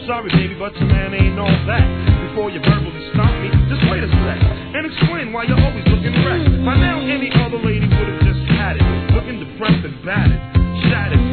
Sorry, baby, but your man ain't all that. Before you verbally stop me, just wait a sec and explain why you're always looking wrecked. By now, any other lady would have just had it, looking depressed and battered, shattered.